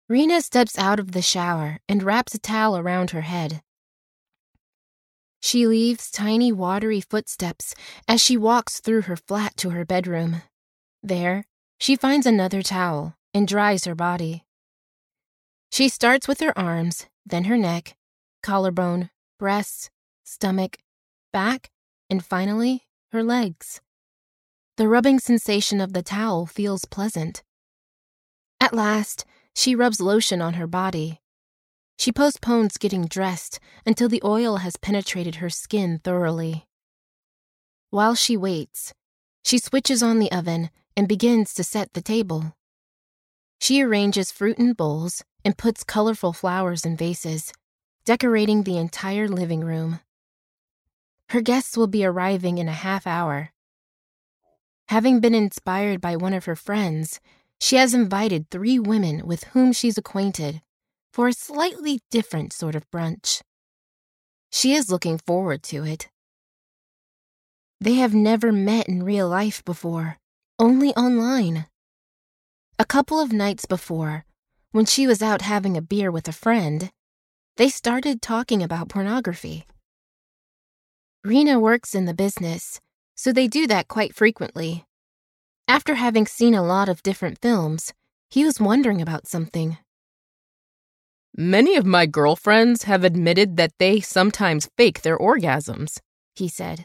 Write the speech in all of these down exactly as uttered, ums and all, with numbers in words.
Rena steps out of the shower and wraps a towel around her head. She leaves tiny watery footsteps as she walks through her flat to her bedroom. There, she finds another towel and dries her body. She starts with her arms, then her neck, collarbone, breasts, stomach, back, and finally, her legs. The rubbing sensation of the towel feels pleasant. At last, she rubs lotion on her body. She postpones getting dressed until the oil has penetrated her skin thoroughly. While she waits, she switches on the oven and begins to set the table. She arranges fruit in bowls and puts colorful flowers in vases, decorating the entire living room. Her guests will be arriving in a half hour. Having been inspired by one of her friends, she has invited three women with whom she's acquainted for a slightly different sort of brunch. She is looking forward to it. They have never met in real life before, only online. A couple of nights before, when she was out having a beer with a friend, they started talking about pornography. Rena works in the business, so they do that quite frequently. After having seen a lot of different films, he was wondering about something. Many of my girlfriends have admitted that they sometimes fake their orgasms, he said.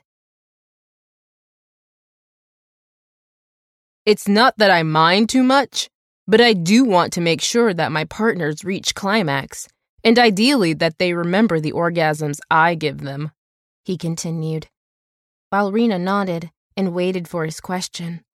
It's not that I mind too much, but I do want to make sure that my partners reach climax, and ideally that they remember the orgasms I give them, he continued, while Rena nodded and waited for his question.